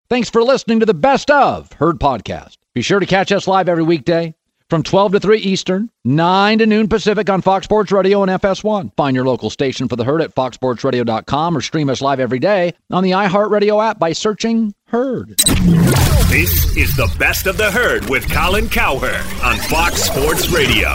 Thanks for listening to the Best of Herd podcast. Be sure to catch us live every weekday from 12 to 3 Eastern, 9 to noon Pacific on Fox Sports Radio and FS1. Find your local station for the Herd at foxsportsradio.com or stream us live every day on the iHeartRadio app by searching Herd. This is the Best of the Herd with Colin Cowherd on Fox Sports Radio.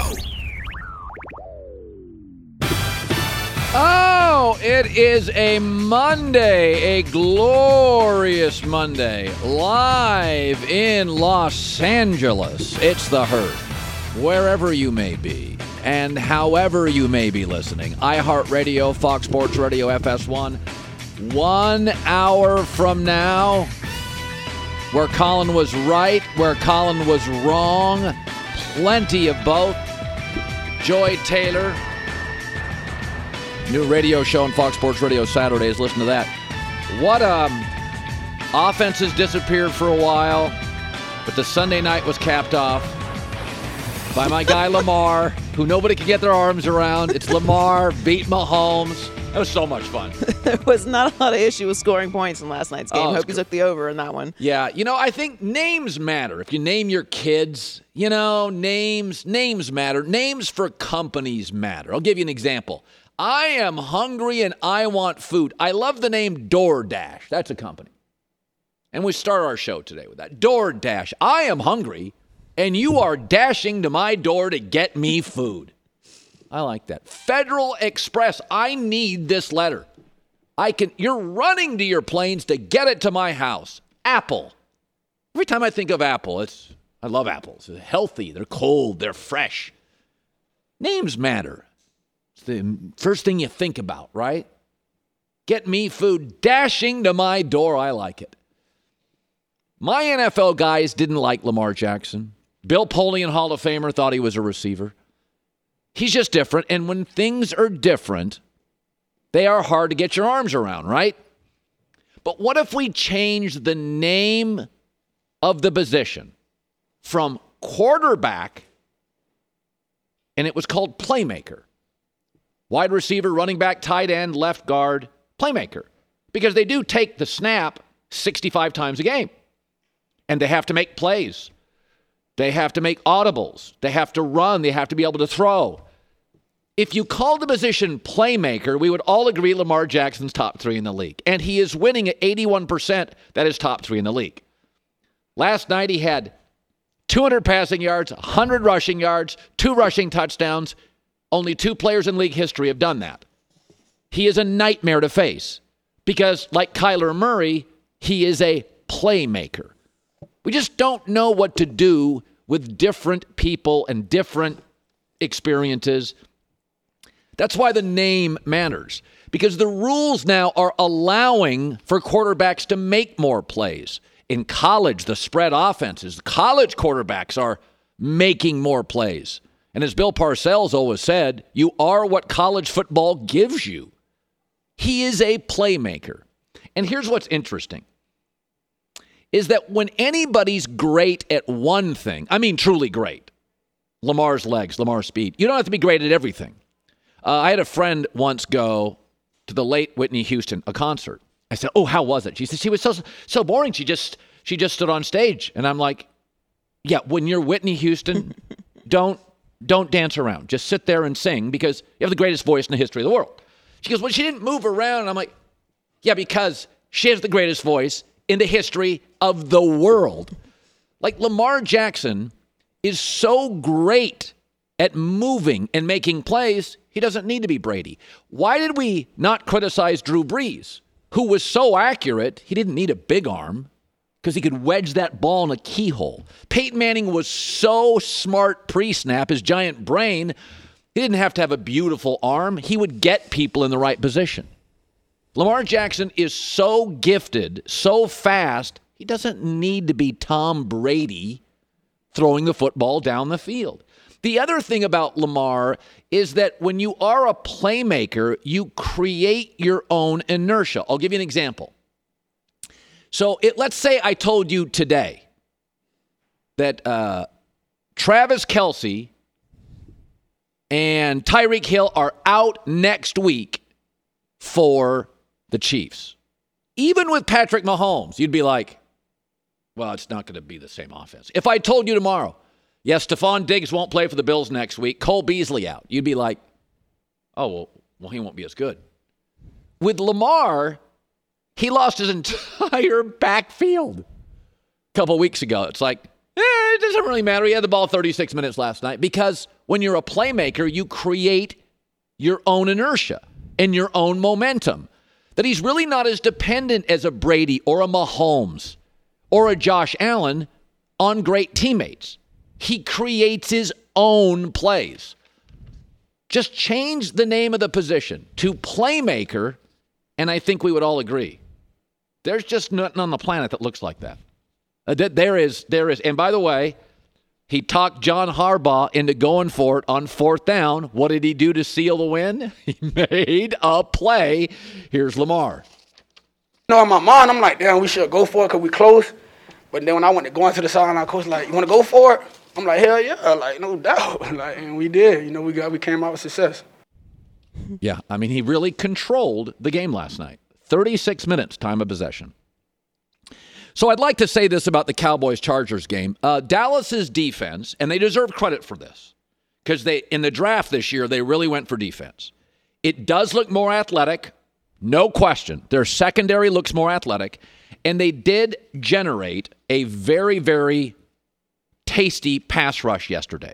Oh, it is a Monday, a glorious Monday, live in Los Angeles. It's the Herd, wherever you may be, and however you may be listening. iHeartRadio, Fox Sports Radio, FS1. 1 hour from now, where Colin was right, where Colin was wrong, plenty of both. Joy Taylor. New radio show on Fox Sports Radio Saturdays. Listen to that. What offense has disappeared for a while, but the Sunday night was capped off by my guy Lamar, who nobody could get their arms around. It's Lamar beat Mahomes. That was so much fun. There was not a lot of issue with scoring points in last night's game. Hope you took the over in that one. Yeah, I think names matter. If you name your kids, names matter. Names for companies matter. I'll give you an example. I am hungry and I want food. I love the name DoorDash. That's a company. And we start our show today with that. DoorDash. I am hungry and you are dashing to my door to get me food. I like that. Federal Express. I need this letter. You're running to your planes to get it to my house. Apple. Every time I think of Apple, I love apples. They're healthy. They're cold. They're fresh. Names matter. The first thing you think about, right? Get me food, dashing to my door. I like it. My NFL guys didn't like Lamar Jackson. Bill Polian, Hall of Famer, thought he was a receiver. He's just different. And when things are different, they are hard to get your arms around, right? But what if we change the name of the position from quarterback and it was called playmaker? Wide receiver, running back, tight end, left guard, playmaker. Because they do take the snap 65 times a game. And they have to make plays. They have to make audibles. They have to run. They have to be able to throw. If you called the position playmaker, we would all agree Lamar Jackson's top 3 in the league. And he is winning at 81%. That is top 3 in the league. Last night he had 200 passing yards, 100 rushing yards, 2 rushing touchdowns. Only 2 players in league history have done that. He is a nightmare to face because, like Kyler Murray, he is a playmaker. We just don't know what to do with different people and different experiences. That's why the name matters, because the rules now are allowing for quarterbacks to make more plays. In college, the spread offenses, college quarterbacks are making more plays. And as Bill Parcells always said, you are what college football gives you. He is a playmaker. And here's what's interesting, is that when anybody's great at one thing, I mean truly great, Lamar's legs, Lamar's speed, you don't have to be great at everything. I had a friend once go to the late Whitney Houston, a concert. I said, oh, how was it? She said, she was so boring. She just stood on stage. And I'm like, yeah, when you're Whitney Houston, don't dance around. Just sit there and sing because you have the greatest voice in the history of the world. She goes, well, she didn't move around. And I'm like, yeah, because she has the greatest voice in the history of the world. Like Lamar Jackson is so great at moving and making plays, he doesn't need to be Brady. Why did we not criticize Drew Brees, who was so accurate, he didn't need a big arm because he could wedge that ball in a keyhole. Peyton Manning was so smart pre-snap, his giant brain, he didn't have to have a beautiful arm. He would get people in the right position. Lamar Jackson is so gifted, so fast, he doesn't need to be Tom Brady throwing the football down the field. The other thing about Lamar is that when you are a playmaker, you create your own inertia. I'll give you an example. So let's say I told you today that Travis Kelce and Tyreek Hill are out next week for the Chiefs. Even with Patrick Mahomes, you'd be like, Well, it's not going to be the same offense. If I told you tomorrow, yes, Stephon Diggs won't play for the Bills next week, Cole Beasley out, you'd be like, oh, well, he won't be as good. With Lamar, he lost his entire backfield a couple weeks ago. It's like, it doesn't really matter. He had the ball 36 minutes last night because when you're a playmaker, you create your own inertia and your own momentum. That he's really not as dependent as a Brady or a Mahomes or a Josh Allen on great teammates. He creates his own plays. Just change the name of the position to playmaker, and I think we would all agree. There's just nothing on the planet that looks like that. There is. And by the way, he talked John Harbaugh into going for it on 4th down. What did he do to seal the win? He made a play. Here's Lamar. In my mind, I'm like, damn, we should go for it because we close. But then when I went to go into the sideline, coach like, you want to go for it? I'm like, hell yeah, like no doubt. Like, and we did. We came out with success. Yeah, I mean, he really controlled the game last night. 36 minutes time of possession. So I'd like to say this about the Cowboys-Chargers game. Dallas's defense, and they deserve credit for this, because they in the draft this year, they really went for defense. It does look more athletic, no question. Their secondary looks more athletic, and they did generate a very, very tasty pass rush yesterday.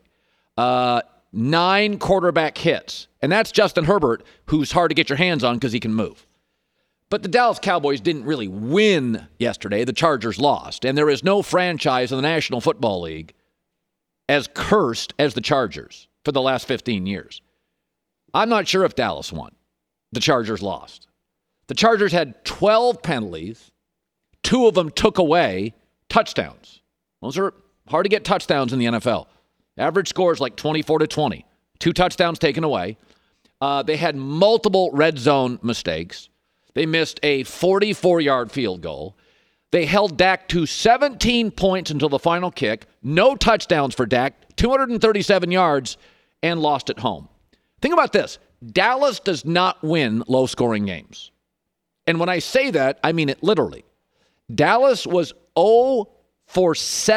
9 quarterback hits, and that's Justin Herbert, who's hard to get your hands on because he can move. But the Dallas Cowboys didn't really win yesterday. The Chargers lost. And there is no franchise in the National Football League as cursed as the Chargers for the last 15 years. I'm not sure if Dallas won. The Chargers lost. The Chargers had 12 penalties. 2 of them took away touchdowns. Those are hard to get touchdowns in the NFL. Average score is like 24-20. 2 touchdowns taken away. They had multiple red zone mistakes. They missed a 44-yard field goal. They held Dak to 17 points until the final kick. No touchdowns for Dak, 237 yards, and lost at home. Think about this. Dallas does not win low-scoring games. And when I say that, I mean it literally. Dallas was 0 for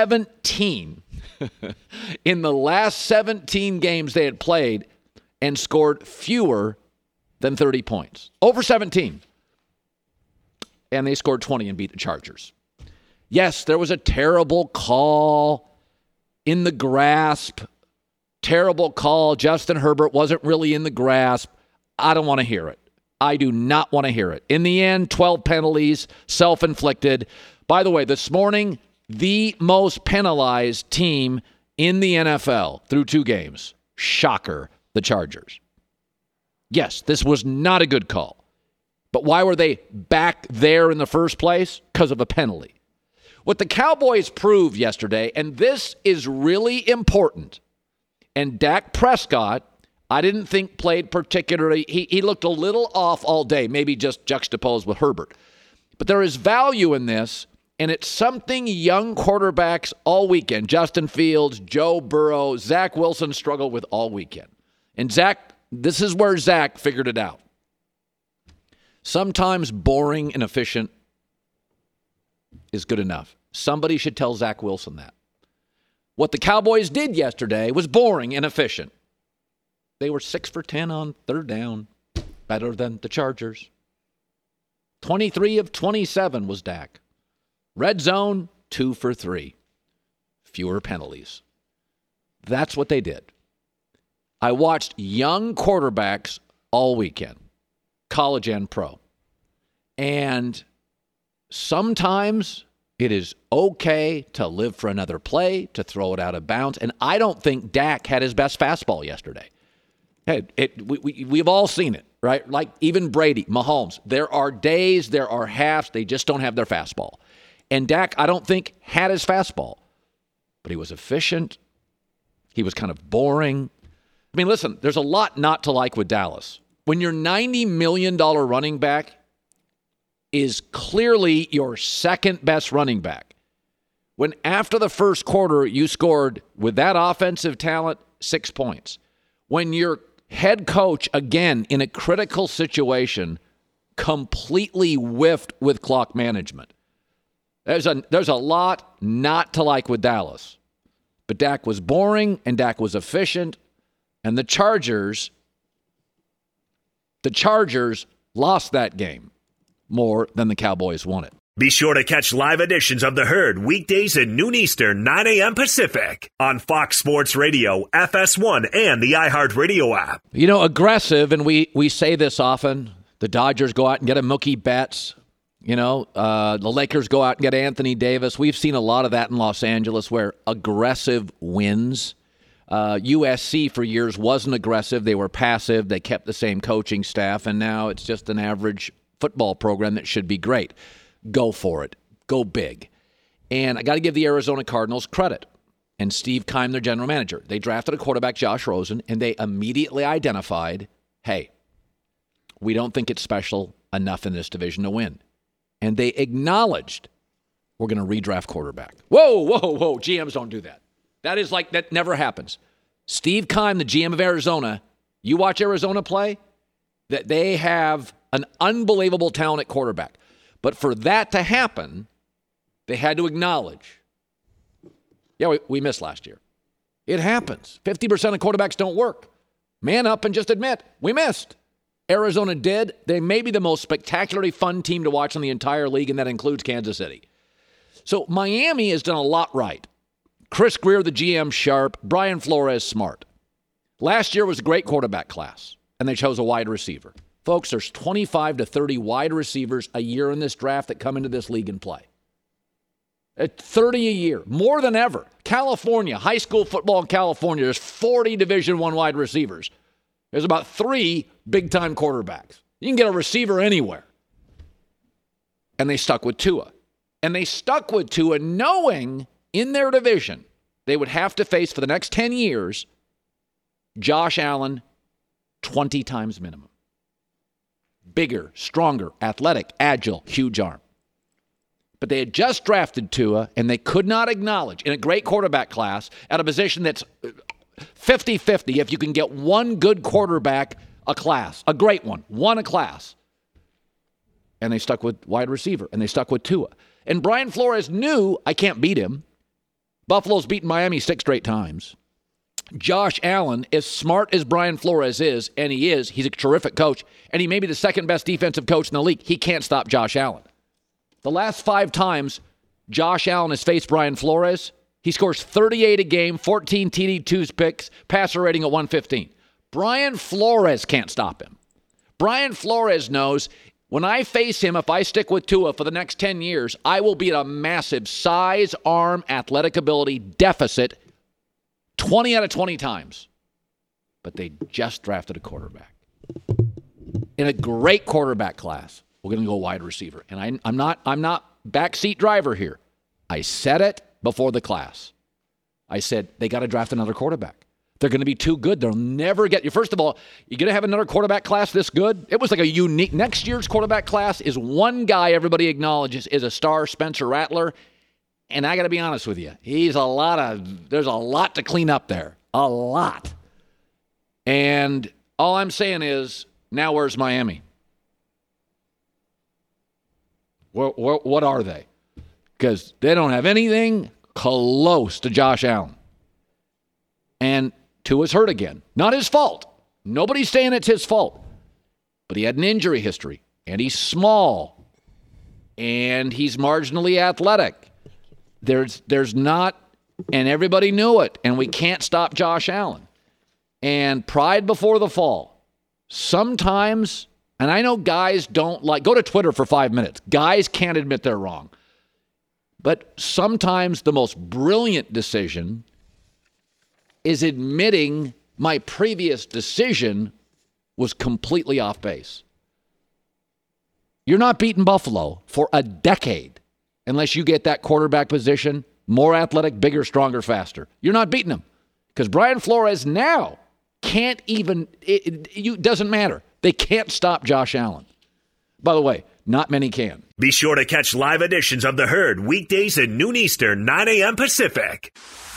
17 in the last 17 games they had played and scored fewer than 30 points. 0 for 17. And they scored 20 and beat the Chargers. Yes, there was a terrible call in the grasp. Terrible call. Justin Herbert wasn't really in the grasp. I don't want to hear it. I do not want to hear it. In the end, 12 penalties, self-inflicted. By the way, this morning, the most penalized team in the NFL through 2 games. Shocker, the Chargers. Yes, this was not a good call. But why were they back there in the first place? Because of a penalty. What the Cowboys proved yesterday, and this is really important, and Dak Prescott, I didn't think played particularly, he looked a little off all day, maybe just juxtaposed with Herbert. But there is value in this, and it's something young quarterbacks all weekend, Justin Fields, Joe Burrow, Zach Wilson struggled with all weekend. And this is where Zach figured it out. Sometimes boring and efficient is good enough. Somebody should tell Zach Wilson that. What the Cowboys did yesterday was boring and efficient. They were 6 for 10 on 3rd down, better than the Chargers. 23 of 27 was Dak. Red zone, 2 for 3. Fewer penalties. That's what they did. I watched young quarterbacks all weekend. College and pro. And sometimes it is okay to live for another play, to throw it out of bounds. And I don't think Dak had his best fastball yesterday. We've all seen it, right? Like even Brady, Mahomes. There are days, there are halves, they just don't have their fastball. And Dak, I don't think, had his fastball. But he was efficient. He was kind of boring. I mean, listen, there's a lot not to like with Dallas. When your $90 million running back is clearly your second best running back, when after the first quarter you scored with that offensive talent 6 points, when your head coach, again, in a critical situation, completely whiffed with clock management, There's a lot not to like with Dallas. But Dak was boring and Dak was efficient. And the Chargers lost that game more than the Cowboys won it. Be sure to catch live editions of The Herd weekdays at noon Eastern, 9 a.m. Pacific on Fox Sports Radio, FS1, and the iHeartRadio app. You know, aggressive, and we say this often, the Dodgers go out and get a Mookie Betts. You know, the Lakers go out and get Anthony Davis. We've seen a lot of that in Los Angeles where aggressive wins. USC for years wasn't aggressive. They were passive. They kept the same coaching staff, and now it's just an average football program that should be great. Go for it. Go big. And I got to give the Arizona Cardinals credit. And Steve Keim, their general manager. They drafted a quarterback, Josh Rosen, and they immediately identified, hey, we don't think it's special enough in this division to win. And they acknowledged we're going to redraft quarterback. Whoa. GMs don't do that. That never happens. Steve Keim, the GM of Arizona, you watch Arizona play, that they have an unbelievable talent at quarterback. But for that to happen, they had to acknowledge, we missed last year. It happens. 50% of quarterbacks don't work. Man up and just admit, we missed. Arizona did. They may be the most spectacularly fun team to watch in the entire league, and that includes Kansas City. So Miami has done a lot right. Chris Greer, the GM, sharp. Brian Flores, smart. Last year was a great quarterback class, and they chose a wide receiver. Folks, there's 25 to 30 wide receivers a year in this draft that come into this league and play. At 30 a year, more than ever. California, high school football in California, there's 40 Division I wide receivers. There's about 3 big-time quarterbacks. You can get a receiver anywhere. And they stuck with Tua. And they stuck with Tua knowing in their division they would have to face for the next 10 years Josh Allen 20 times minimum. Bigger, stronger, athletic, agile, huge arm. But they had just drafted Tua, and they could not acknowledge, in a great quarterback class, at a position that's 50-50, if you can get one good quarterback a class, a great one a class. And they stuck with wide receiver, and they stuck with Tua. And Brian Flores knew, I can't beat him. Buffalo's beaten Miami 6 straight times. Josh Allen, as smart as Brian Flores is, and he's a terrific coach, and he may be the second best defensive coach in the league. He can't stop Josh Allen. The last 5 times Josh Allen has faced Brian Flores, he scores 38 a game, 14 TD2 picks, passer rating at 115. Brian Flores can't stop him. Brian Flores knows when I face him, if I stick with Tua for the next 10 years, I will be at a massive size, arm, athletic ability deficit 20 out of 20 times. But they just drafted a quarterback. In a great quarterback class, we're going to go wide receiver. And I'm not backseat driver here. I said it before the class. I said they got to draft another quarterback. They're going to be too good. They'll never get you. First of all, you're going to have another quarterback class this good? It was like a unique. Next year's quarterback class is one guy everybody acknowledges is a star, Spencer Rattler. And I got to be honest with you. There's a lot to clean up there. A lot. And all I'm saying is, now where's Miami? What are they? Because they don't have anything close to Josh Allen. And Tua's hurt again. Not his fault. Nobody's saying it's his fault. But he had an injury history. And he's small. And he's marginally athletic. There's not, and everybody knew it. And we can't stop Josh Allen. And pride before the fall. Sometimes, and I know guys don't like, go to Twitter for 5 minutes. Guys can't admit they're wrong. But sometimes the most brilliant decision is admitting my previous decision was completely off base. You're not beating Buffalo for a decade unless you get that quarterback position more athletic, bigger, stronger, faster. You're not beating them because Brian Flores now can't even, it doesn't matter. They can't stop Josh Allen. By the way, not many can. Be sure to catch live editions of The Herd weekdays at noon Eastern, 9 a.m. Pacific.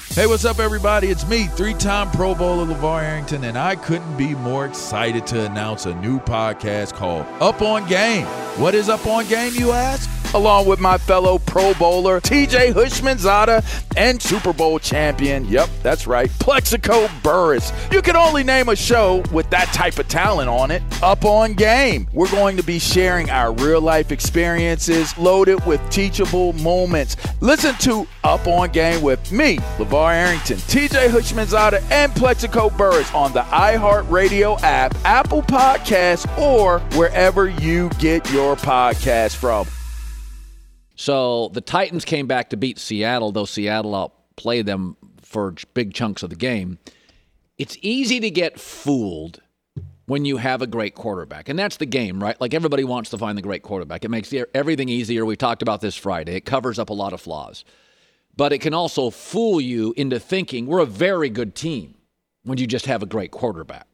Hey, what's up, everybody? It's me, three-time Pro Bowler LeVar Arrington, and I couldn't be more excited to announce a new podcast called Up On Game. What is Up On Game, you ask? Along with my fellow Pro Bowler, TJ Houshmandzadeh, and Super Bowl champion, yep, that's right, Plexico Burress. You can only name a show with that type of talent on it, Up On Game. We're going to be sharing our real-life experiences loaded with teachable moments. Listen to Up On Game with me, LeVar Arrington, TJ Houshmandzadeh, and Plexico Burress on the iHeartRadio app, Apple Podcasts, or wherever you get your podcasts from. So the Titans came back to beat Seattle, though Seattle outplayed them for big chunks of the game. It's easy to get fooled when you have a great quarterback. And that's the game, right? Like, everybody wants to find the great quarterback. It makes everything easier. We talked about this Friday. It covers up a lot of flaws. But it can also fool you into thinking we're a very good team when you just have a great quarterback.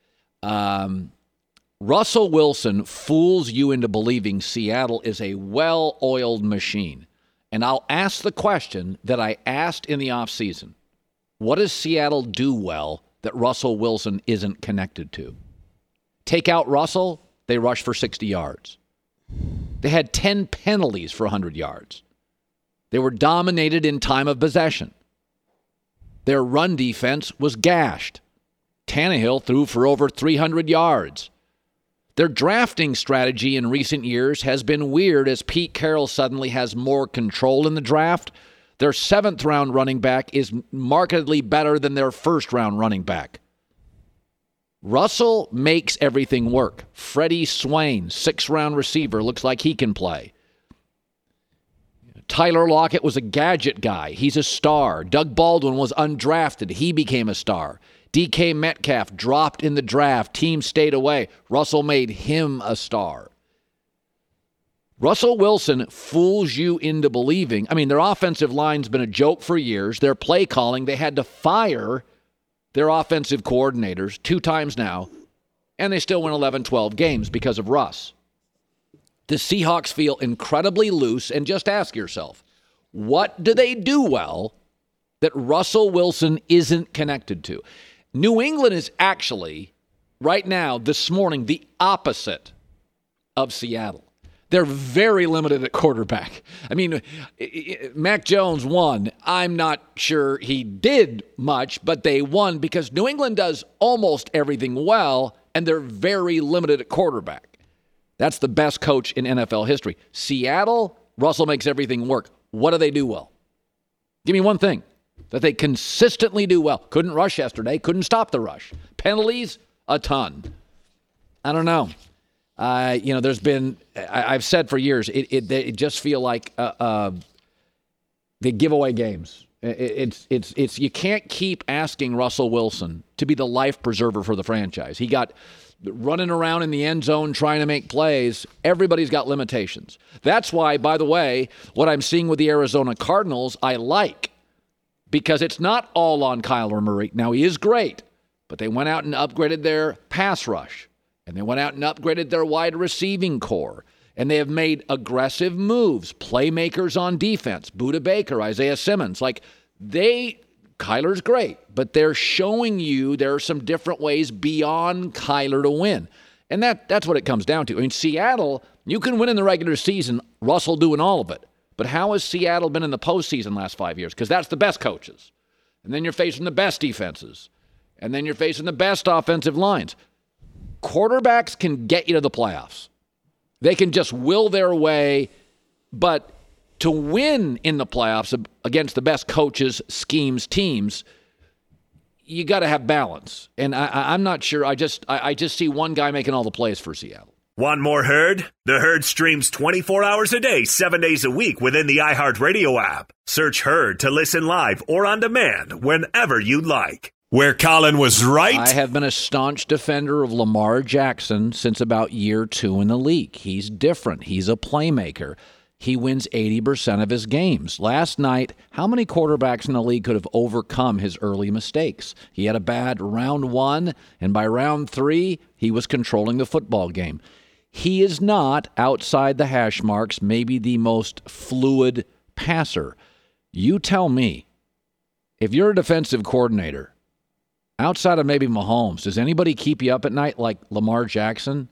Russell Wilson fools you into believing Seattle is a well-oiled machine. And I'll ask the question that I asked in the offseason. What does Seattle do well that Russell Wilson isn't connected to? Take out Russell, they rush for 60 yards. They had 10 penalties for 100 yards. They were dominated in time of possession. Their run defense was gashed. Tannehill threw for over 300 yards. Their drafting strategy in recent years has been weird as Pete Carroll suddenly has more control in the draft. Their 7th-round running back is markedly better than their 1st-round running back. Russell makes everything work. Freddie Swain, 6th-round receiver, looks like he can play. Tyler Lockett was a gadget guy. He's a star. Doug Baldwin was undrafted. He became a star. DK Metcalf dropped in the draft. Team stayed away. Russell made him a star. Russell Wilson fools you into believing. I mean, their offensive line's been a joke for years. Their play calling, they had to fire their offensive coordinators 2 times now, and they still win 11-12 games because of Russ. The Seahawks feel incredibly loose, and just ask yourself, what do they do well that Russell Wilson isn't connected to? New England is actually, right now, this morning, the opposite of Seattle. They're very limited at quarterback. I mean, Mac Jones won. I'm not sure he did much, but they won because New England does almost everything well, and they're very limited at quarterback. That's the best coach in NFL history. Seattle, Russell makes everything work. What do they do well? Give me one thing that they consistently do well. Couldn't rush yesterday. Couldn't stop the rush. Penalties, a ton. I don't know. There's been, I've said for years, it just feel like they give away games. It's you can't keep asking Russell Wilson to be the life preserver for the franchise. He got running around in the end zone trying to make plays. Everybody's got limitations. That's why, by the way, what I'm seeing with the Arizona Cardinals, I like. Because it's not all on Kyler Murray. Now, he is great, but they went out and upgraded their pass rush, and they went out and upgraded their wide receiving core, and they have made aggressive moves, playmakers on defense, Budda Baker, Isaiah Simmons. Kyler's great, but they're showing you there are some different ways beyond Kyler to win. And that's what it comes down to. I mean, Seattle, you can win in the regular season, Russell doing all of it. But how has Seattle been in the postseason last 5 years? Because that's the best coaches. And then you're facing the best defenses. And then you're facing the best offensive lines. Quarterbacks can get you to the playoffs. They can just will their way. But to win in the playoffs against the best coaches, schemes, teams, you got to have balance. And I'm not sure. I just see one guy making all the plays for Seattle. Want more Herd? The Herd streams 24 hours a day, 7 days a week within the iHeartRadio app. Search Herd to listen live or on demand whenever you like. Where Colin was right. I have been a staunch defender of Lamar Jackson since about year 2 in the league. He's different. He's a playmaker. He wins 80% of his games. Last night, how many quarterbacks in the league could have overcome his early mistakes? He had a bad round 1, and by round 3, he was controlling the football game. He is not, outside the hash marks, maybe the most fluid passer. You tell me, if you're a defensive coordinator, outside of maybe Mahomes, does anybody keep you up at night like Lamar Jackson?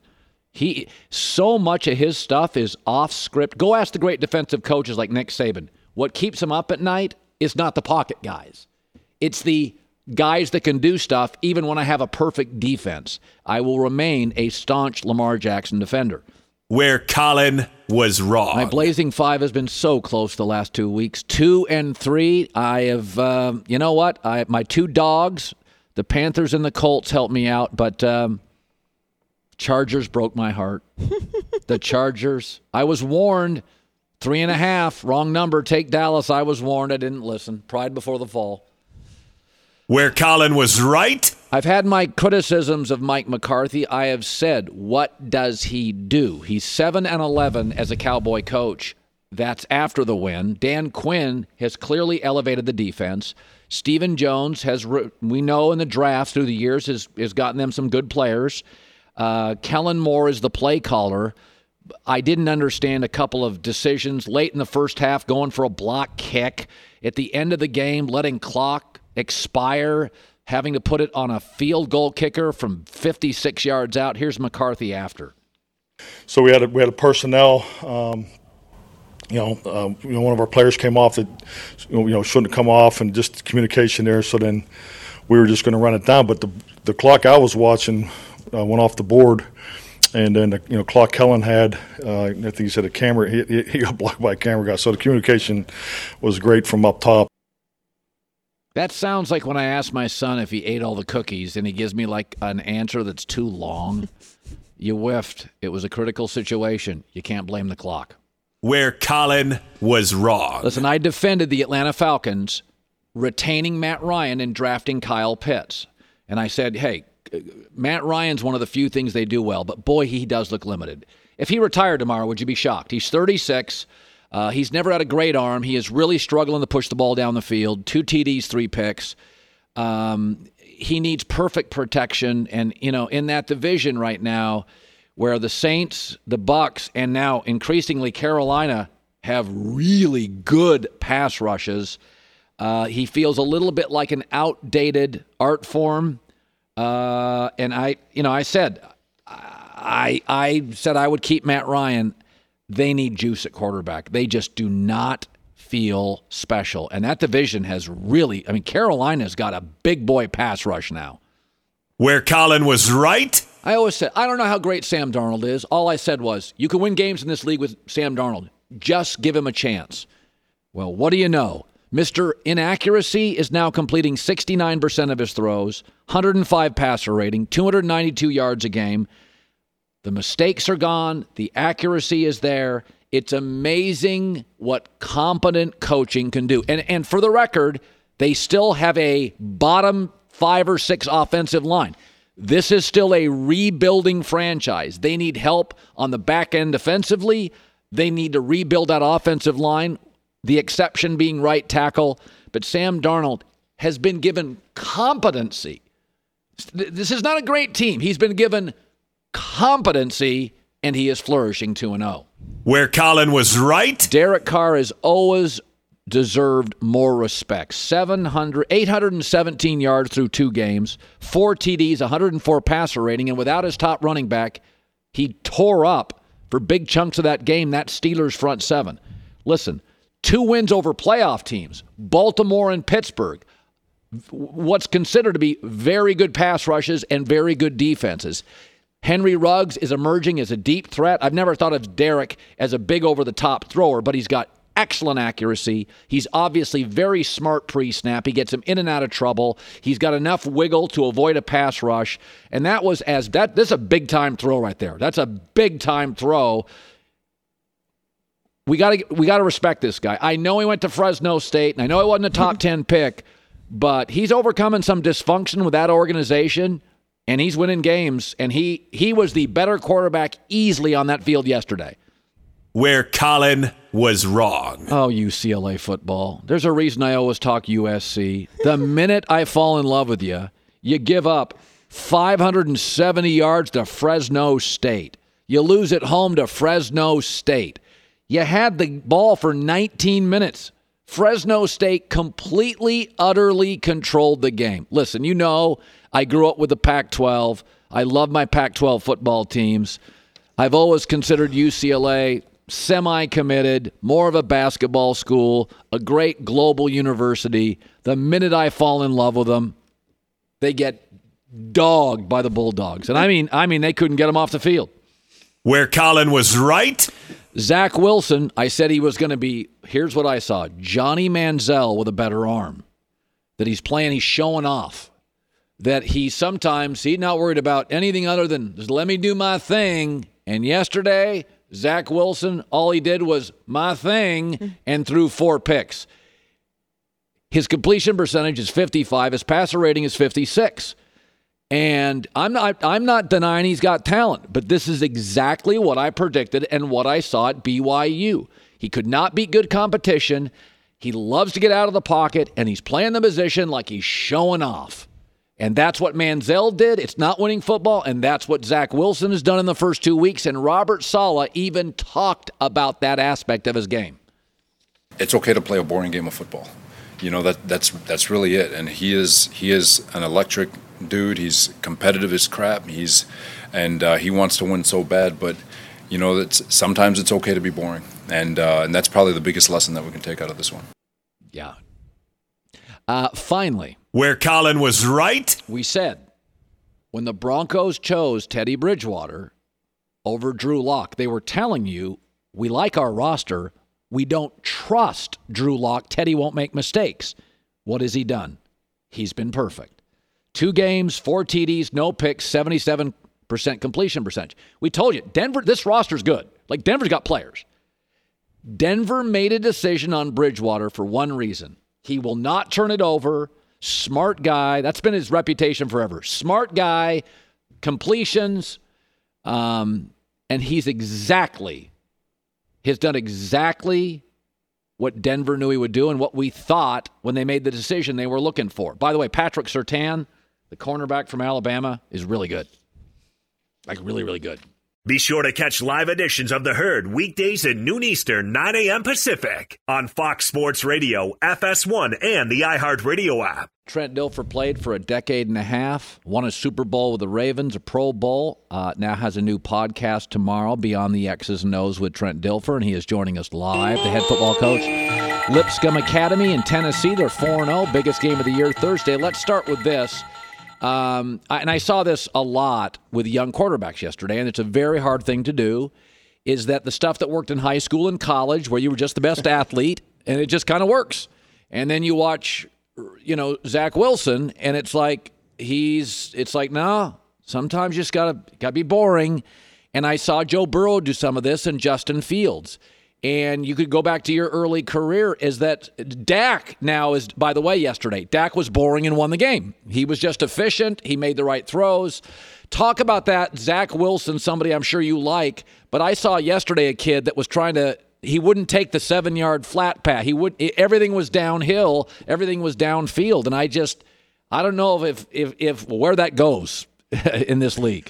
So much of his stuff is off script. Go ask the great defensive coaches like Nick Saban. What keeps him up at night is not the pocket guys. It's the guys that can do stuff even when I have a perfect defense. I will remain a staunch Lamar Jackson defender. Where Colin was wrong. My Blazing Five has been so close the last 2 weeks. 2 and 3. I have, you know what? My two dogs, the Panthers and the Colts, helped me out, but Chargers broke my heart. The Chargers. I was warned. 3.5. Wrong number. Take Dallas. I was warned. I didn't listen. Pride before the fall. Where Colin was right. I've had my criticisms of Mike McCarthy. I have said, what does he do? He's 7-11 as a Cowboy coach. That's after the win. Dan Quinn has clearly elevated the defense. Stephen Jones we know in the drafts through the years, has gotten them some good players. Kellen Moore is the play caller. I didn't understand a couple of decisions late in the first half, going for a block kick. At the end of the game, letting clock expire, having to put it on a field goal kicker from 56 yards out. Here's McCarthy after. So we had a personnel. One of our players came off that shouldn't have come off, and just communication there. So then we were just going to run it down. But the clock I was watching went off the board. And then the clock Kellen had, I think he said a camera. He got blocked by a camera guy. So the communication was great from up top. That sounds like when I asked my son if he ate all the cookies, and he gives me like an answer that's too long. You whiffed. It was a critical situation. You can't blame the clock. Where Colin was wrong. Listen, I defended the Atlanta Falcons retaining Matt Ryan and drafting Kyle Pitts, and I said, hey, Matt Ryan's one of the few things they do well, but boy, he does look limited. If he retired tomorrow, would you be shocked? He's 36. He's never had a great arm. He is really struggling to push the ball down the field. 2 TDs, 3 picks. He needs perfect protection. And, in that division right now where the Saints, the Bucs, and now increasingly Carolina have really good pass rushes, he feels a little bit like an outdated art form. And I said I would keep Matt Ryan. They need juice at quarterback. They just do not feel special. And that division has really, Carolina's got a big boy pass rush now. Where Colin was right. I always said, I don't know how great Sam Darnold is. All I said was, you can win games in this league with Sam Darnold. Just give him a chance. Well, what do you know? Mr. Inaccuracy is now completing 69% of his throws, 105 passer rating, 292 yards a game. The mistakes are gone. The accuracy is there. It's amazing what competent coaching can do. And for the record, they still have a bottom 5 or 6 offensive line. This is still a rebuilding franchise. They need help on the back end defensively. They need to rebuild that offensive line, the exception being right tackle. But Sam Darnold has been given competency. This is not a great team. He's been given competency, and he is flourishing 2-0. Where Colin was right. Derek Carr has always deserved more respect. 817 yards through 2 games, 4 TDs, 104 passer rating, and without his top running back, he tore up for big chunks of that game, that Steelers front 7. Listen, 2 wins over playoff teams, Baltimore and Pittsburgh. What's considered to be very good pass rushes and very good defenses. Henry Ruggs is emerging as a deep threat. I've never thought of Derek as a big over-the-top thrower, but he's got excellent accuracy. He's obviously very smart pre-snap. He gets him in and out of trouble. He's got enough wiggle to avoid a pass rush. And this is a big-time throw right there. That's a big-time throw. We got to respect this guy. I know he went to Fresno State, and I know he wasn't a top 10 pick, but he's overcoming some dysfunction with that organization, and he's winning games, and he was the better quarterback easily on that field yesterday. Where Colin was wrong. Oh, UCLA football. There's a reason I always talk USC. The minute I fall in love with you, you give up 570 yards to Fresno State. You lose at home to Fresno State. You had the ball for 19 minutes Fresno State completely, utterly controlled the game. Listen, you know, I grew up with the Pac-12. I love my Pac-12 football teams. I've always considered UCLA semi-committed, more of a basketball school, a great global university. The minute I fall in love with them, they get dogged by the Bulldogs. And I mean, they couldn't get them off the field. Where Colin was right. Zach Wilson, I said he was going to be, here's what I saw, Johnny Manziel with a better arm. That he's playing, he's showing off. That he's not worried about anything other than, just let me do my thing. And yesterday, Zach Wilson, all he did was my thing and threw 4 picks. His completion percentage is 55. His passer rating is 56. And I'm not denying he's got talent, but this is exactly what I predicted and what I saw at BYU. He could not beat good competition. He loves to get out of the pocket, and he's playing the position like he's showing off. And that's what Manziel did. It's not winning football, and that's what Zach Wilson has done in the first 2 weeks. And Robert Saleh even talked about that aspect of his game. It's okay to play a boring game of football. You know, that's really it. And he is an electric dude. He's competitive as crap. He wants to win so bad. But you know, sometimes it's okay to be boring. And that's probably the biggest lesson that we can take out of this one. Yeah. Finally, where Colin was right. We said when the Broncos chose Teddy Bridgewater over Drew Lock, they were telling you, we like our roster. We don't trust Drew Lock. Teddy won't make mistakes. What has he done? He's been perfect. 2 games, 4 TDs, no picks, 77% completion percentage. We told you, Denver, this roster's good. Like, Denver's got players. Denver made a decision on Bridgewater for one reason. He will not turn it over. Smart guy. That's been his reputation forever. Smart guy, completions, and has done exactly what Denver knew he would do and what we thought when they made the decision they were looking for. By the way, Patrick Surtain, the cornerback from Alabama, is really good. Like, really, really good. Be sure to catch live editions of The Herd weekdays at noon Eastern, 9 a.m. Pacific on Fox Sports Radio, FS1, and the iHeartRadio app. Trent Dilfer played for a decade and a half, won a Super Bowl with the Ravens, a Pro Bowl, now has a new podcast tomorrow, Beyond the X's and O's with Trent Dilfer, and he is joining us live, the head football coach. Lipscomb Academy in Tennessee, they're 4-0, biggest game of the year Thursday. Let's start with this. And I saw this a lot with young quarterbacks yesterday, and it's a very hard thing to do, is that the stuff that worked in high school and college where you were just the best athlete, and it just kind of works. And then you watch, Zach Wilson, and it's like, no, sometimes you just gotta be boring. And I saw Joe Burrow do some of this and Justin Fields. And you could go back to your early career, is that Dak now is, by the way, yesterday, Dak was boring and won the game. He was just efficient. He made the right throws. Talk about that. Zach Wilson, somebody I'm sure you like, but I saw yesterday a kid that was he wouldn't take the 7-yard flat pass. Everything was downhill. Everything was downfield. And I don't know if where that goes in this league.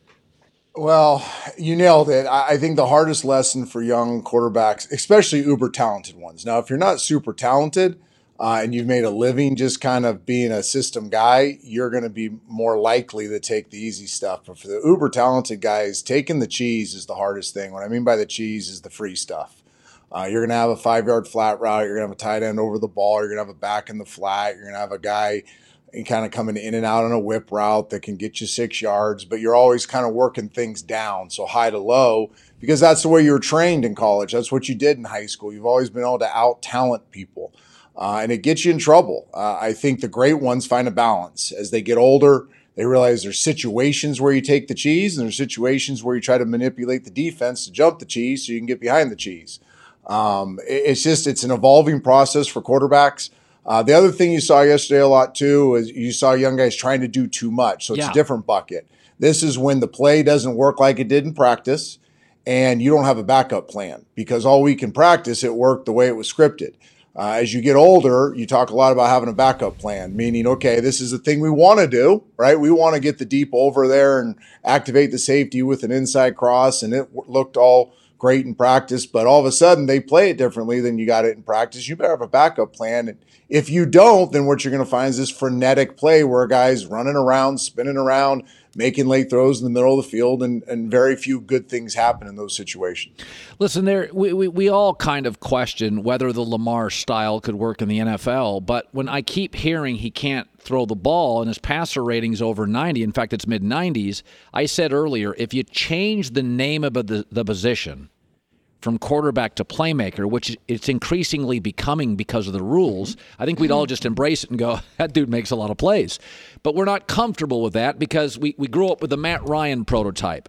Well, you nailed it. I think the hardest lesson for young quarterbacks, especially uber talented ones. Now, if you're not super talented and you've made a living just kind of being a system guy, you're going to be more likely to take the easy stuff. But for the uber talented guys, taking the cheese is the hardest thing. What I mean by the cheese is the free stuff. You're going to have a 5-yard flat route. You're going to have a tight end over the ball. You're going to have a back in the flat. You're going to have a guy kind of coming in and out on a whip route that can get you 6 yards, but you're always kind of working things down, so high to low, because that's the way you were trained in college. That's what you did in high school. You've always been able to out-talent people, and it gets you in trouble. I think the great ones find a balance. As they get older, they realize there's situations where you take the cheese, and there's situations where you try to manipulate the defense to jump the cheese so you can get behind the cheese. It's an evolving process for quarterbacks. The other thing you saw yesterday a lot, too, is you saw young guys trying to do too much. So it's a different bucket. This is when the play doesn't work like it did in practice, and you don't have a backup plan, because all week in practice, it worked the way it was scripted. As you get older, you talk a lot about having a backup plan, meaning, okay, this is the thing we want to do, right? We want to get the deep over there and activate the safety with an inside cross, and it looked all great in practice, but all of a sudden they play it differently than you got it in practice. You better have a backup plan. And if you don't, then what you're going to find is this frenetic play where a guy's running around, spinning around, making late throws in the middle of the field, and very few good things happen in those situations. Listen, we all kind of question whether the Lamar style could work in the NFL, but when I keep hearing he can't throw the ball and his passer rating's over 90, in fact, it's mid-90s, I said earlier, if you change the name of the position from quarterback to playmaker, which it's increasingly becoming because of the rules, I think we'd all just embrace it and go, that dude makes a lot of plays. But we're not comfortable with that because we grew up with the Matt Ryan prototype.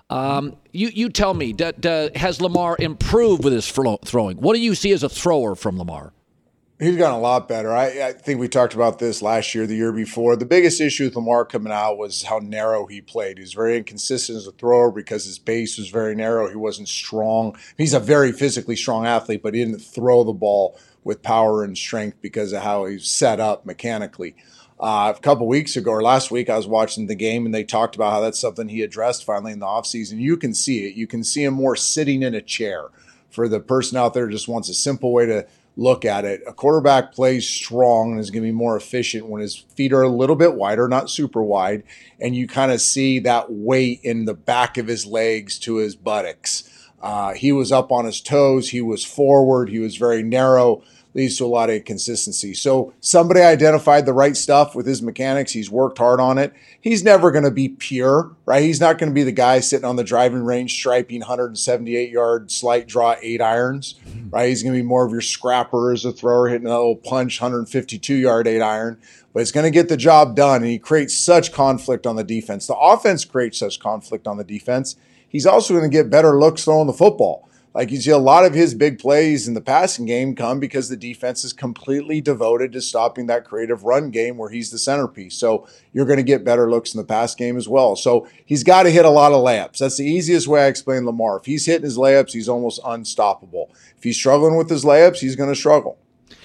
You tell me, has Lamar improved with his throwing? What do you see as a thrower from Lamar? He's gotten a lot better. I think we talked about this last year, the year before. The biggest issue with Lamar coming out was how narrow he played. He was very inconsistent as a thrower because his base was very narrow. He wasn't strong. He's a very physically strong athlete, but he didn't throw the ball with power and strength because of how he's set up mechanically. A couple weeks ago or last week, I was watching the game, and they talked about how that's something he addressed finally in the offseason. You can see it. You can see him more sitting in a chair. For the person out there who just wants a simple way to look at it, a quarterback plays strong and is going to be more efficient when his feet are a little bit wider, not super wide, and you kind of see that weight in the back of his legs to his buttocks. He was up on his toes. He was forward. He was very narrow. Leads to a lot of inconsistency. So somebody identified the right stuff with his mechanics. He's worked hard on it. He's never going to be pure, right? He's not going to be the guy sitting on the driving range striping 178-yard slight draw 8 irons, right? He's going to be more of your scrapper as a thrower, hitting a little punch 152-yard 8 iron. But it's going to get the job done, and he creates such conflict on the defense. The offense creates such conflict on the defense. He's also going to get better looks throwing the football. Like, you see a lot of his big plays in the passing game come because the defense is completely devoted to stopping that creative run game where he's the centerpiece. So you're going to get better looks in the pass game as well. So he's got to hit a lot of layups. That's the easiest way I explain Lamar. If he's hitting his layups, he's almost unstoppable. If he's struggling with his layups, he's going to struggle.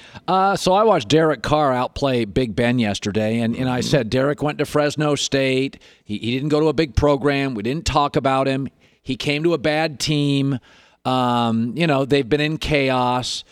So I watched Derek Carr outplay Big Ben yesterday, and I said Derek went to Fresno State. He didn't go to a big program. We didn't talk about him. He came to a bad team. They've been in chaos.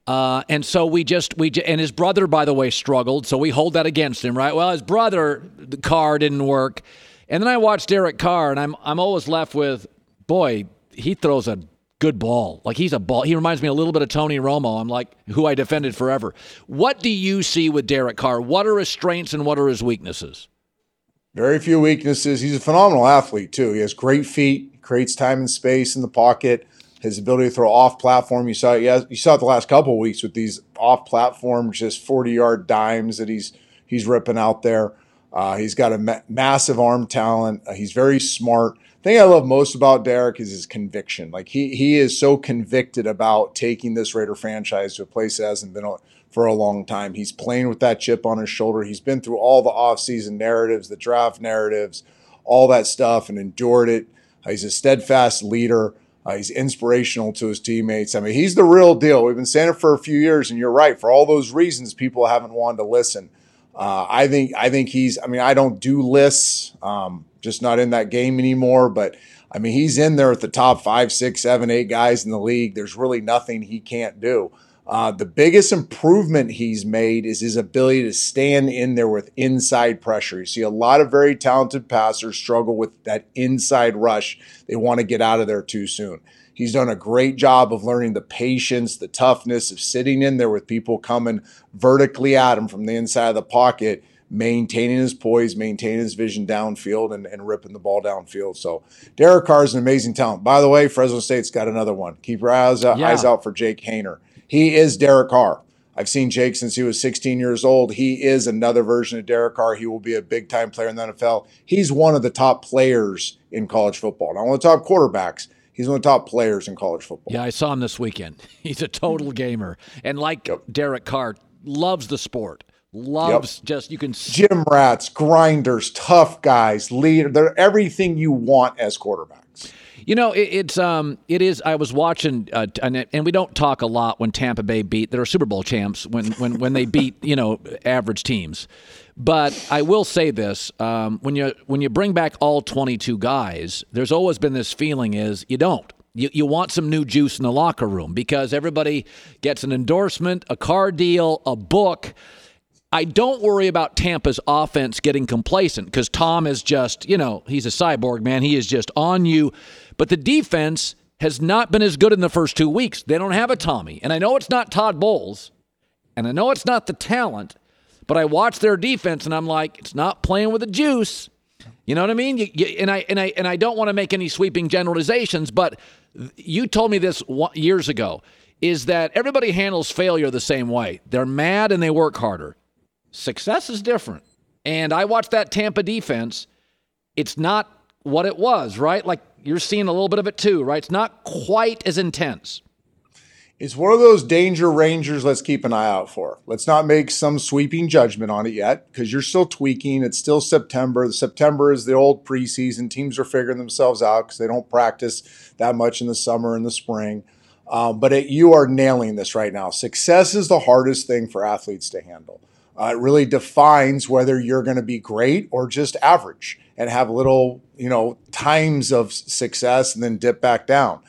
And so we and his brother, by the way, struggled. So we hold that against him, right? Well, his brother, the Carr didn't work. And then I watched Derek Carr, and I'm always left with, boy, he throws a good ball. Like, he's a ball. He reminds me a little bit of Tony Romo. I'm like, who I defended forever. What do you see with Derek Carr? What are his strengths and what are his weaknesses? Very few weaknesses. He's a phenomenal athlete, too. He has great feet, creates time and space in the pocket. His ability to throw off-platform, you saw it the last couple of weeks with these off-platform, just 40-yard dimes that he's ripping out there. He's got a massive arm talent. He's very smart. The thing I love most about Derek is his conviction. Like, he is so convicted about taking this Raider franchise to a place it hasn't been for a long time. He's playing with that chip on his shoulder. He's been through all the offseason narratives, the draft narratives, all that stuff, and endured it. He's a steadfast leader. He's inspirational to his teammates. I mean, he's the real deal. We've been saying it for a few years, and you're right. For all those reasons, people haven't wanted to listen. I think I don't do lists, just not in that game anymore. But, I mean, he's in there at the top 5, 6, 7, 8 guys in the league. There's really nothing he can't do. The biggest improvement he's made is his ability to stand in there with inside pressure. You see a lot of very talented passers struggle with that inside rush. They want to get out of there too soon. He's done a great job of learning the patience, the toughness of sitting in there with people coming vertically at him from the inside of the pocket, maintaining his poise, maintaining his vision downfield, and ripping the ball downfield. So Derek Carr is an amazing talent. By the way, Fresno State's got another one. Keep your eyes out for Jake Haener. He is Derek Carr. I've seen Jake since he was 16 years old. He is another version of Derek Carr. He will be a big-time player in the NFL. He's one of the top players in college football. Not one of the top quarterbacks. He's one of the top players in college football. Yeah, I saw him this weekend. He's a total gamer. And like Derek Carr, loves the sport. Just, you can see. Gym rats, grinders, tough guys, leader. They're everything you want as quarterbacks. You know, it is. I was watching, and we don't talk a lot when Tampa Bay beat. They're Super Bowl champs when they beat average teams. But I will say this: when you bring back all 22 guys, there's always been this feeling is you don't. You want some new juice in the locker room because everybody gets an endorsement, a car deal, a book. I don't worry about Tampa's offense getting complacent because Tom is just, he's a cyborg, man. He is just on you. But the defense has not been as good in the first 2 weeks. They don't have a Tommy. And I know it's not Todd Bowles, and I know it's not the talent, but I watch their defense, and I'm like, it's not playing with the juice. You know what I mean? And I don't want to make any sweeping generalizations, but you told me this years ago, is that everybody handles failure the same way. They're mad and they work harder. Success is different. And I watched that Tampa defense. It's not what it was, right? Like you're seeing a little bit of it too, right? It's not quite as intense. It's one of those danger rangers let's keep an eye out for. Let's not make some sweeping judgment on it yet because you're still tweaking. It's still September. September is the old preseason. Teams are figuring themselves out because they don't practice that much in the summer and the spring. But you are nailing this right now. Success is the hardest thing for athletes to handle. It really defines whether you're going to be great or just average and have little, times of success and then dip back down.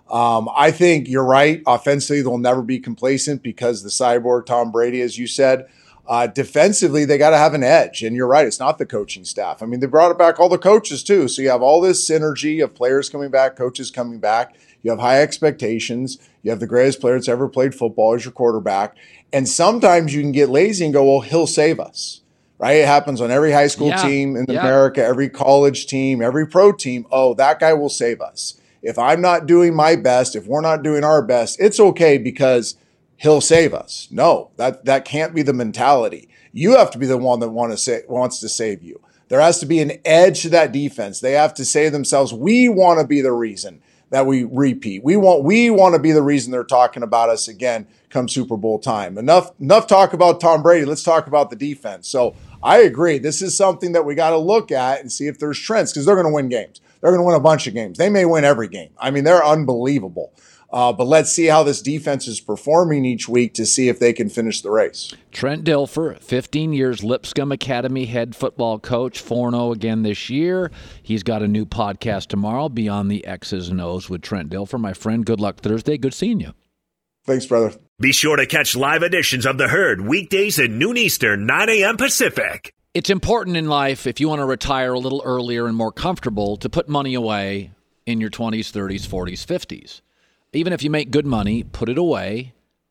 I think you're right. Offensively, they'll never be complacent because the cyborg Tom Brady, as you said. Defensively, they got to have an edge. And you're right. It's not the coaching staff. I mean, they brought back all the coaches too. So you have all this synergy of players coming back, coaches coming back. You have high expectations. You have the greatest player that's ever played football as your quarterback. And sometimes you can get lazy and go, well, he'll save us, right? It happens on every high school team in America, every college team, every pro team. Oh, that guy will save us. If I'm not doing my best, if we're not doing our best, it's okay because he'll save us. No, that can't be the mentality. You have to be the one that wants to save you. There has to be an edge to that defense. They have to say to themselves, we want to be the reason that we repeat. We want to be the reason they're talking about us again come Super Bowl time. Enough talk about Tom Brady. Let's talk about the defense. So I agree. This is something that we got to look at and see if there's trends because they're going to win games. They're going to win a bunch of games. They may win every game. I mean, they're unbelievable. But let's see how this defense is performing each week to see if they can finish the race. Trent Dilfer, 15 years Lipscomb Academy head football coach, 4-0 again this year. He's got a new podcast tomorrow, Beyond the X's and O's with Trent Dilfer. My friend, good luck Thursday. Good seeing you. Thanks, brother. Be sure to catch live editions of The Herd weekdays at noon Eastern, 9 a.m. Pacific. It's important in life, if you want to retire a little earlier and more comfortable, to put money away in your 20s, 30s, 40s, 50s. Even if you make good money, put it away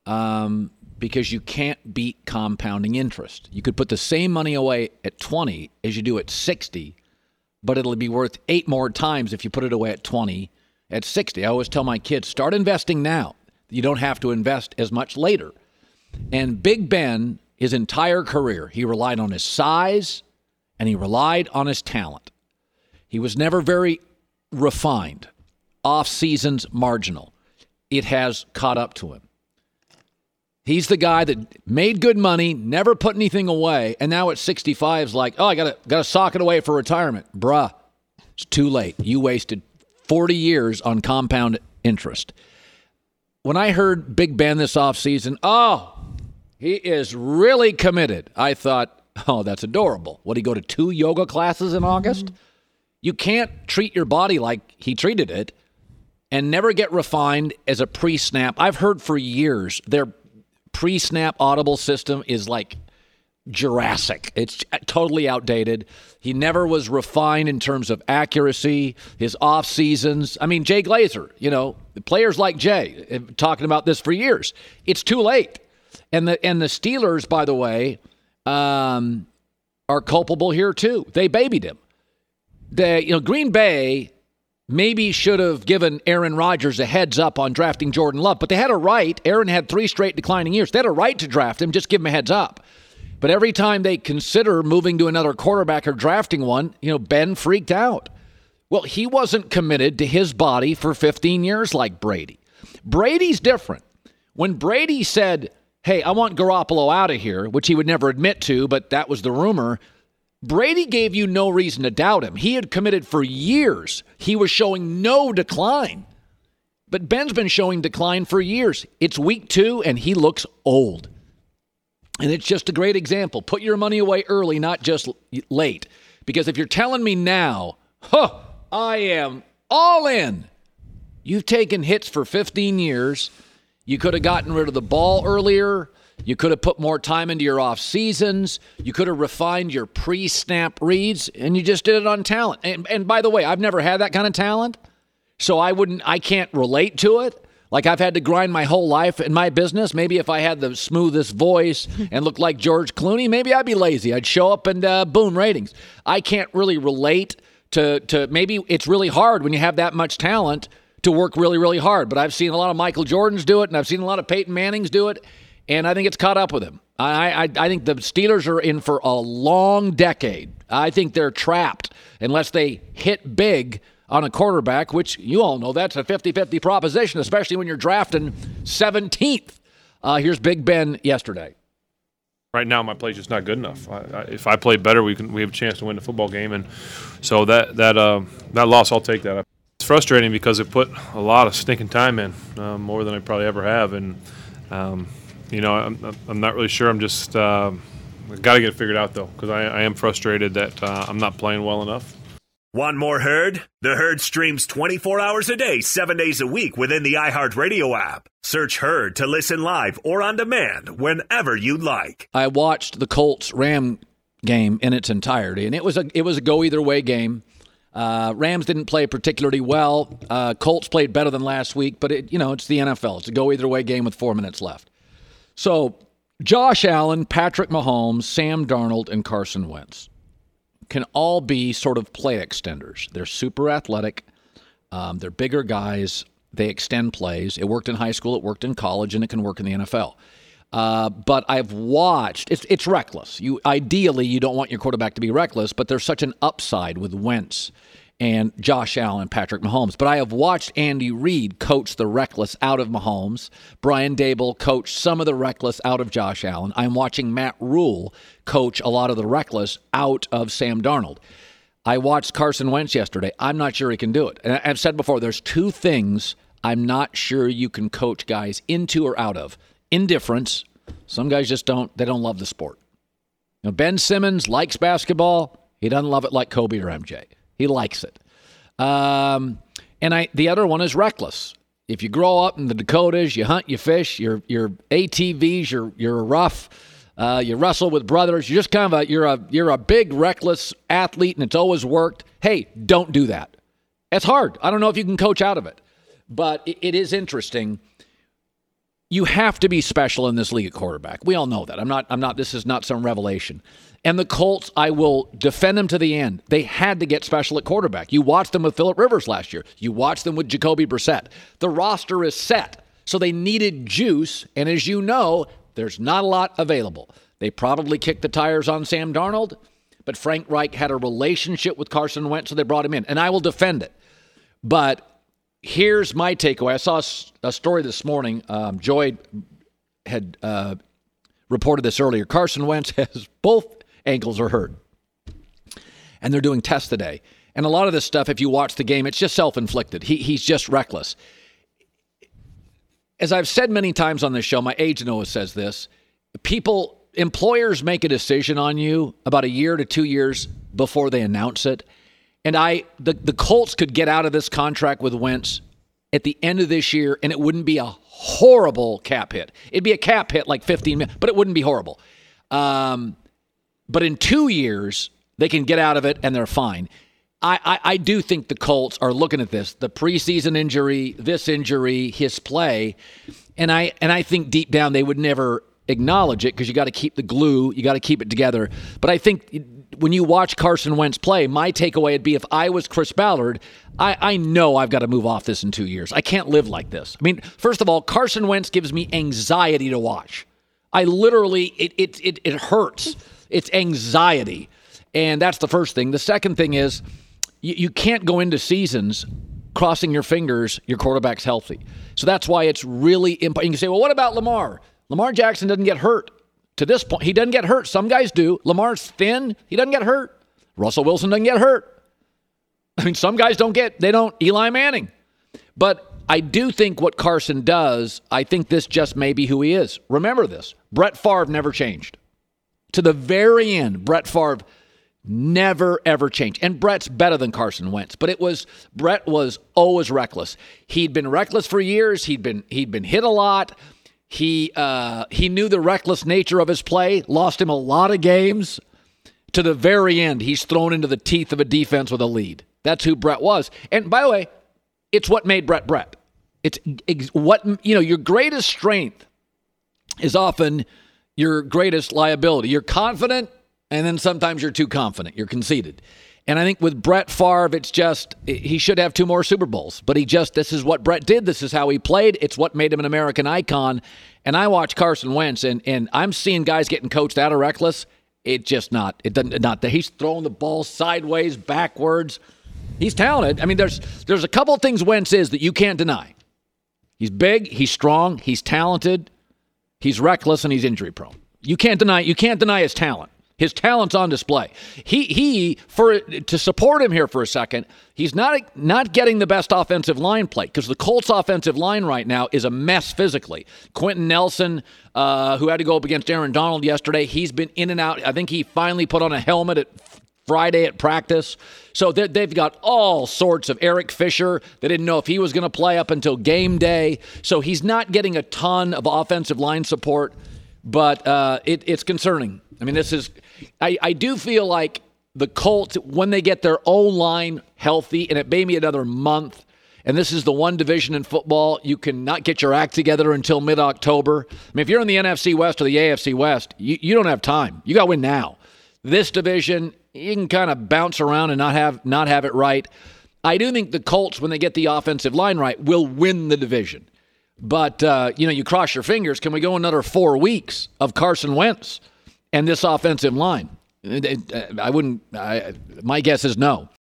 because you can't beat compounding interest. You could put the same money away at 20 as you do at 60, but it'll be worth 8 more times if you put it away at 20, at 60. I always tell my kids, start investing now. You don't have to invest as much later. And Big Ben, his entire career, he relied on his size and he relied on his talent. He was never very refined. Off seasons, marginal. It has caught up to him. He's the guy that made good money, never put anything away, and now at 65 is like, oh, I gotta sock it away for retirement. Bruh, it's too late. You wasted 40 years on compound interest. When I heard Big Ben this offseason, he is really committed. I thought, oh, that's adorable. Would he go to 2 yoga classes in August? You can't treat your body like he treated it and never get refined as a pre-snap. I've heard for years their pre-snap audible system is like Jurassic. It's totally outdated. He never was refined in terms of accuracy, his off seasons. I mean, Jay Glazer, players like Jay, talking about this for years. It's too late. And the Steelers, by the way, are culpable here too. They babied him. Green Bay maybe should have given Aaron Rodgers a heads up on drafting Jordan Love, but they had a right. Aaron had 3 straight declining years. They had a right to draft him, just give him a heads up. But every time they consider moving to another quarterback or drafting one, Ben freaked out. Well, he wasn't committed to his body for 15 years like Brady. Brady's different. When Brady said, hey, I want Garoppolo out of here, which he would never admit to, but that was the rumor, Brady gave you no reason to doubt him. He had committed for years. He was showing no decline. But Ben's been showing decline for years. It's week 2, and he looks old. And it's just a great example. Put your money away early, not just late. Because if you're telling me now, I am all in, You've taken hits for 15 years. You could have gotten rid of the ball earlier. You could have put more time into your off seasons. You could have refined your pre-snap reads, and you just did it on talent. And by the way, I've never had that kind of talent, so I can't relate to it. Like, I've had to grind my whole life in my business. Maybe if I had the smoothest voice and looked like George Clooney, maybe I'd be lazy. I'd show up and boom, ratings. I can't really relate to maybe it's really hard when you have that much talent to work really, really hard. But I've seen a lot of Michael Jordans do it, and I've seen a lot of Peyton Mannings do it, and I think it's caught up with him. I think the Steelers are in for a long decade. I think they're trapped unless they hit big on a quarterback, which you all know that's a 50-50 proposition, especially when you're drafting 17th. Here's Big Ben yesterday. Right now, my play's just not good enough. If I play better, we have a chance to win the football game, and so that loss, I'll take that. It's frustrating because it put a lot of stinking time in, more than I probably ever have, and I'm not really sure. I'm just I've got to get it figured out though, because I am frustrated that I'm not playing well enough. Want more Herd? The Herd streams 24 hours a day, 7 days a week within the iHeartRadio app. Search Herd to listen live or on demand whenever you like. I watched the Colts-Ram game in its entirety, and it was a go-either-way game. Rams didn't play particularly well. Colts played better than last week, but it's the NFL. It's a go-either-way game with 4 minutes left. So Josh Allen, Patrick Mahomes, Sam Darnold, and Carson Wentz can all be sort of play extenders. They're super athletic. They're bigger guys. They extend plays. It worked in high school. It worked in college, and it can work in the NFL. But I've watched. It's reckless. Ideally, you don't want your quarterback to be reckless, but there's such an upside with Wentz and Josh Allen and Patrick Mahomes. But I have watched Andy Reid coach the reckless out of Mahomes. Brian Daboll coach some of the reckless out of Josh Allen. I'm watching Matt Rule coach a lot of the reckless out of Sam Darnold. I watched Carson Wentz yesterday. I'm not sure he can do it. And I've said before, there's two things I'm not sure you can coach guys into or out of. Indifference. Some guys just don't love the sport. Ben Simmons likes basketball. He doesn't love it like Kobe or MJ. He likes it. And the other one is reckless. If you grow up in the Dakotas, you hunt, you fish, you're ATVs, you're rough, you wrestle with brothers, you're just kind of you're a big reckless athlete, and it's always worked. Hey, don't do that. It's hard. I don't know if you can coach out of it, but it is interesting. You have to be special in this league at quarterback. We all know that. I'm not. This is not some revelation. And the Colts, I will defend them to the end. They had to get special at quarterback. You watched them with Phillip Rivers last year. You watched them with Jacoby Brissett. The roster is set, so they needed juice. And as you know, there's not a lot available. They probably kicked the tires on Sam Darnold, but Frank Reich had a relationship with Carson Wentz, so they brought him in. And I will defend it. But here's my takeaway. I saw a story this morning. Joy had reported this earlier. Carson Wentz has both ankles are hurt, and they're doing tests today. And a lot of this stuff, if you watch the game, it's just self-inflicted. He's just reckless. As I've said many times on this show, my agent always says this, employers make a decision on you about a year to 2 years before they announce it. And the Colts could get out of this contract with Wentz at the end of this year, and it wouldn't be a horrible cap hit. It'd be a cap hit like 15 million, but it wouldn't be horrible. But in 2 years, they can get out of it, and they're fine. I do think the Colts are looking at this, the preseason injury, this injury, his play, and I think deep down they would never acknowledge it because you got to keep the glue, you got to keep it together. But I think when you watch Carson Wentz play, my takeaway would be if I was Chris Ballard, I know I've got to move off this in 2 years. I can't live like this. I mean, first of all, Carson Wentz gives me anxiety to watch. I literally, it hurts. It's anxiety. And that's the first thing. The second thing is you can't go into seasons crossing your fingers your quarterback's healthy. So that's why it's really important. You can say, well, what about Lamar? Lamar Jackson doesn't get hurt. To this point, he doesn't get hurt. Some guys do. Lamar's thin. He doesn't get hurt. Russell Wilson doesn't get hurt. I mean, some guys don't. Eli Manning. But I do think what Carson does, I think this just may be who he is. Remember this. Brett Favre never changed. To the very end, Brett Favre Never, ever changed. And Brett's better than Carson Wentz, but Brett was always reckless. He'd been reckless for years. He'd been hit a lot. He knew the reckless nature of his play, lost him a lot of games. To the very end, he's thrown into the teeth of a defense with a lead. That's who Brett was. And by the way, it's what made Brett Brett. It's what, your greatest strength is often your greatest liability. You're confident, and then sometimes you're too confident. You're conceited. And I think with Brett Favre, it's just, he should have 2 more Super Bowls. But this is what Brett did. This is how he played. It's what made him an American icon. And I watch Carson Wentz, and I'm seeing guys getting coached out of reckless. It doesn't, he's throwing the ball sideways, backwards. He's talented. I mean, there's a couple of things Wentz is that you can't deny. He's big, he's strong, he's talented, he's reckless, and he's injury prone. You can't deny his talent. His talent's on display. To support him here for a second, he's not getting the best offensive line play because the Colts offensive line right now is a mess physically. Quentin Nelson, who had to go up against Aaron Donald yesterday, he's been in and out. I think he finally put on a helmet at Friday at practice. So they've got all sorts of Eric Fisher. They didn't know if he was going to play up until game day. So he's not getting a ton of offensive line support, but it's concerning. I mean, I do feel like the Colts, when they get their O-line healthy, and it may be another month, and this is the one division in football, you cannot get your act together until mid-October. I mean, if you're in the NFC West or the AFC West, you don't have time. You got to win now. This division, you can kind of bounce around and not have it right. I do think the Colts, when they get the offensive line right, will win the division. But, you cross your fingers. Can we go another 4 weeks of Carson Wentz and this offensive line? My guess is no.